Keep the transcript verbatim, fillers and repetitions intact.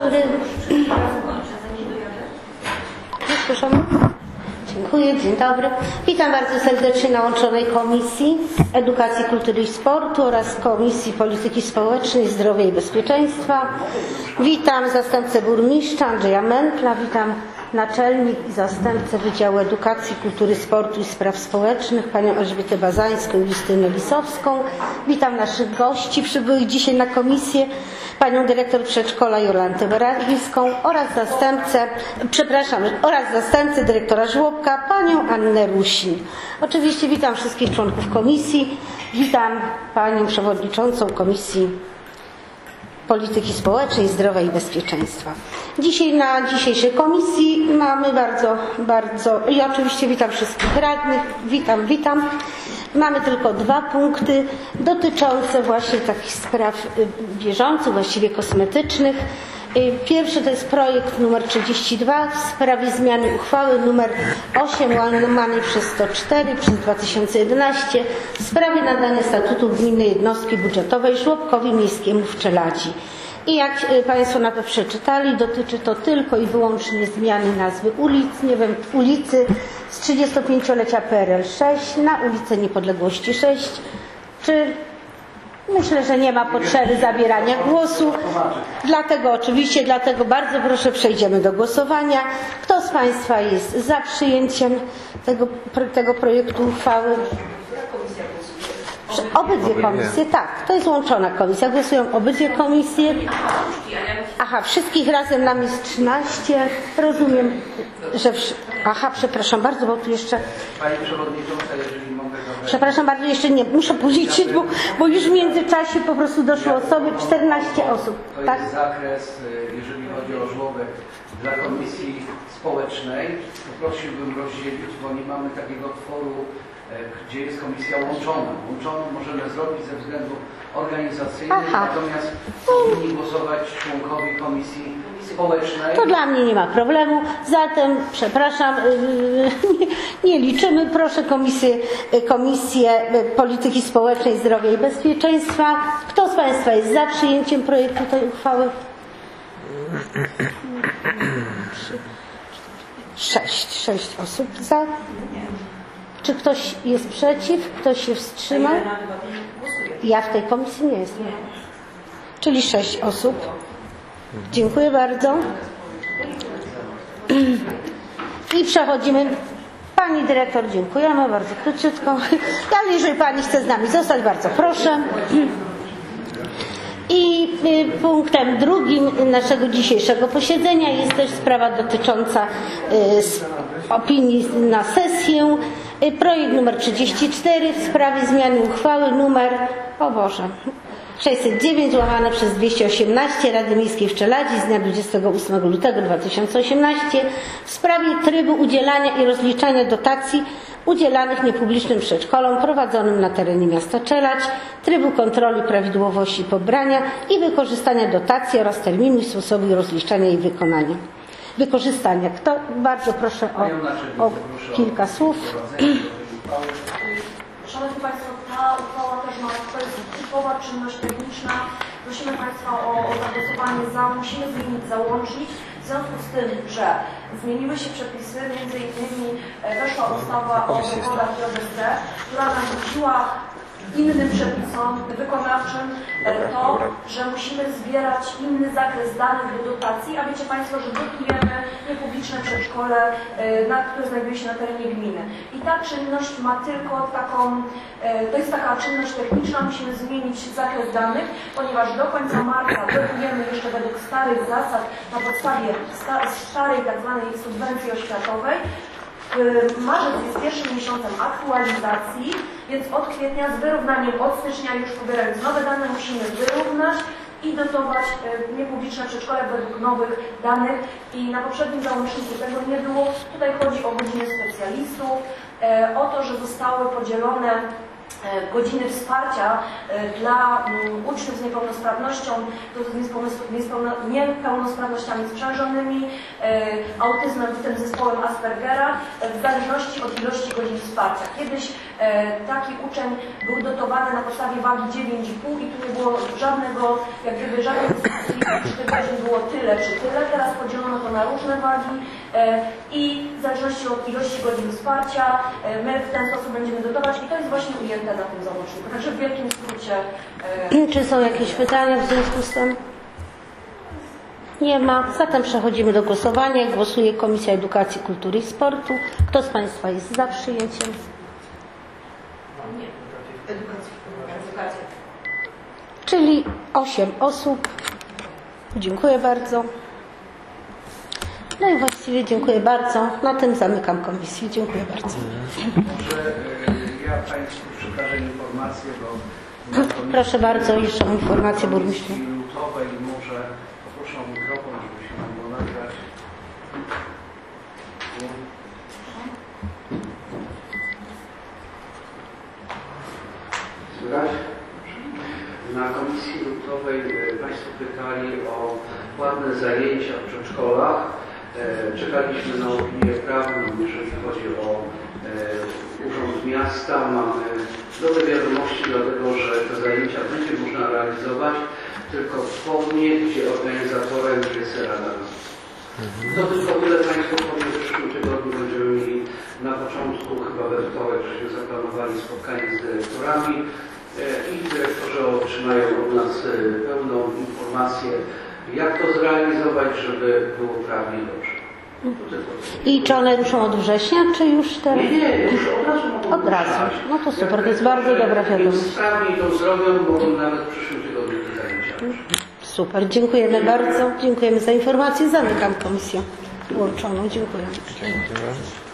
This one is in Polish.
Dziękuję, dzień dobry. Witam bardzo serdecznie na łączonej Komisji Edukacji, Kultury i Sportu oraz Komisji Polityki Społecznej, Zdrowia i Bezpieczeństwa. Witam zastępcę burmistrza Andrzeja Mętla, witam naczelnik i zastępcę Wydziału Edukacji, Kultury, Sportu i Spraw Społecznych, panią Elżbietę Bazańską i Justynę Lisowską. Witam naszych gości przybyłych dzisiaj na komisję, panią dyrektor przedszkola Jolantę Baragińską oraz zastępcę, przepraszam, oraz zastępcę dyrektora żłobka, panią Annę Rusin. Oczywiście witam wszystkich członków komisji, witam panią przewodniczącą Komisji Polityki Społecznej, Zdrowia i Bezpieczeństwa. Dzisiaj na dzisiejszej komisji mamy bardzo, bardzo, i oczywiście witam wszystkich radnych, witam, witam. Mamy tylko dwa punkty dotyczące właśnie takich spraw bieżących, właściwie kosmetycznych. Pierwszy to jest projekt numer trzydzieści dwa w sprawie zmiany uchwały numer osiem łamanej przez sto cztery przez dwa tysiące jedenaście w sprawie nadania statutu gminnej jednostki budżetowej żłobkowi miejskiemu w Czeladzi. I jak Państwo na to przeczytali, dotyczy to tylko i wyłącznie zmiany nazwy ulic, nie wiem, ulicy z trzydziestopięciolecia P R L sześć na ulicę Niepodległości sześć. Czy myślę, że nie ma potrzeby zabierania głosu. Dlatego oczywiście, dlatego bardzo proszę, przejdziemy do głosowania. Kto z Państwa jest za przyjęciem tego, tego projektu uchwały? Obydwie komisje, tak, to jest łączona komisja. Głosują obydwie komisje. Aha, wszystkich razem nam jest trzynaście. Rozumiem, że... Aha, przepraszam bardzo, bo tu jeszcze... Pani Przewodnicząca, jeżeli mogę... Przepraszam bardzo, jeszcze nie, muszę policzyć, bo, bo już w międzyczasie po prostu doszło osoby, czternaście osób. To tak? jest zakres, jeżeli chodzi o żłobek dla Komisji Społecznej. Poprosiłbym rozdzielić, bo nie mamy takiego tworu, gdzie jest komisja łączona. Łączoną możemy zrobić ze względu organizacyjnych, Aha. natomiast powinni głosować członkowie Komisji Społecznej. To dla mnie nie ma problemu. Zatem, przepraszam, nie, nie liczymy. Proszę Komisję, Komisję Polityki Społecznej, Zdrowia i Bezpieczeństwa. Kto z Państwa jest za przyjęciem projektu tej uchwały? Sześć. Sześć osób za. Czy ktoś jest przeciw? Ktoś się wstrzymał? Ja w tej komisji nie jestem. Czyli sześć osób. Dziękuję bardzo. I przechodzimy. Pani dyrektor, dziękujemy bardzo króciutko. Ale jeżeli Pani chce z nami zostać, bardzo proszę. I punktem drugim naszego dzisiejszego posiedzenia jest też sprawa dotycząca opinii na sesję. Projekt numer trzydzieści cztery w sprawie zmiany uchwały numer, o Boże, sześćset dziewięć łamane przez dwieście osiemnaście Rady Miejskiej w Czeladzi z dnia dwudziestego ósmego lutego dwa tysiące osiemnastego w sprawie trybu udzielania i rozliczania dotacji udzielanych niepublicznym przedszkolom prowadzonym na terenie miasta Czeladź, trybu kontroli prawidłowości pobrania i wykorzystania dotacji oraz terminu i sposobu rozliczania i wykonania. Wykorzystania. Kto? Bardzo proszę o, o kilka słów. Szanowni Państwo, ta uchwała też ma, to jest typowa czynność techniczna. Prosimy Państwa o, o zagłosowanie za. Musimy zmienić załącznik. W związku z tym, że zmieniły się przepisy, między innymi weszła ustawa o dochodach i O B C, która narzuciła innym przepisom wykonawczym to, że musimy zbierać inny zakres danych do dotacji, a wiecie Państwo, że dotujemy niepubliczne przedszkole, które znajduje się na terenie gminy. I ta czynność ma tylko taką, to jest taka czynność techniczna, musimy zmienić zakres danych, ponieważ do końca marca dotujemy jeszcze według starych zasad, na podstawie starej tak zwanej subwencji oświatowej. Marzec jest pierwszym miesiącem aktualizacji, więc od kwietnia z wyrównaniem od stycznia, już pobierając nowe dane, musimy wyrównać i dotować niepubliczne przedszkole według nowych danych. I na poprzednim załączniku tego nie było. Tutaj chodzi o godziny specjalistów, o to, że zostały podzielone godziny wsparcia dla uczniów z niepełnosprawnością, z niepełnosprawnościami sprzężonymi, autyzmem, w tym zespołem Aspergera, w zależności od ilości godzin wsparcia. Kiedyś taki uczeń był dotowany na podstawie wagi dziewięć i pół i tu nie było żadnego, jak gdyby żadnej dyskusji, czy tych godzin było tyle czy tyle. Teraz podzielono to na różne wagi i w zależności od ilości godzin wsparcia my w ten sposób będziemy dotować i to jest właśnie ujęte na tym załączniku. Także w wielkim skrócie. Czy są jakieś pytania w związku z tym? Nie ma. Zatem przechodzimy do głosowania. Głosuje Komisja Edukacji, Kultury i Sportu. Kto z Państwa jest za przyjęciem? Nie. Edukacja. Edukacja. Czyli osiem osób. Dziękuję bardzo. No i właściwie dziękuję bardzo. Na tym zamykam komisję. Dziękuję bardzo. Może y, ja Państwu przekażę informację, bo na komisji- Proszę bardzo, jeszcze o informację burmistrza. Komisji lutowej może poproszę o mikrofon, żeby się nam było nagrać. Słychać? Na komisji lutowej e, Państwo pytali o płatne zajęcia w przedszkolach. E, Czekaliśmy na opinię prawną, jeżeli chodzi o e, Urząd Miasta. Mamy dobre wiadomości, dlatego że te zajęcia będzie można realizować tylko w formie, gdzie organizatorem jest Rada. To tylko ile Państwo powie, w przyszłym tygodniu będziemy mieli na początku, chyba we wtorek, żeśmy zaplanowali spotkanie z dyrektorami i dyrektorzy otrzymają od nas pełną informację, jak to zrealizować, żeby było prawnie dobrze. I czy one ruszą od września, czy już teraz? Nie, nie, już od razu mogą Od razu. ruszać. No to super, to jest bardzo dobra wiadomość. Więc sprawniej to zrobią, mogą nawet w przyszłym tygodniu te zajęcia. Super, dziękujemy bardzo. Dziękujemy za informację. Zamykam komisję łączoną. Dziękuję. Dziękuję.